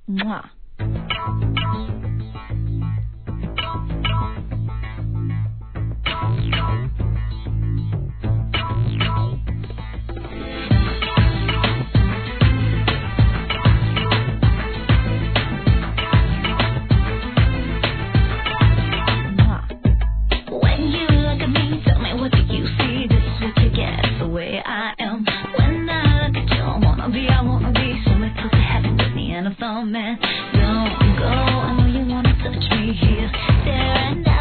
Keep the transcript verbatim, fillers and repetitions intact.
Mwah. Man, don't go. I know you wanna touch me here, there and now.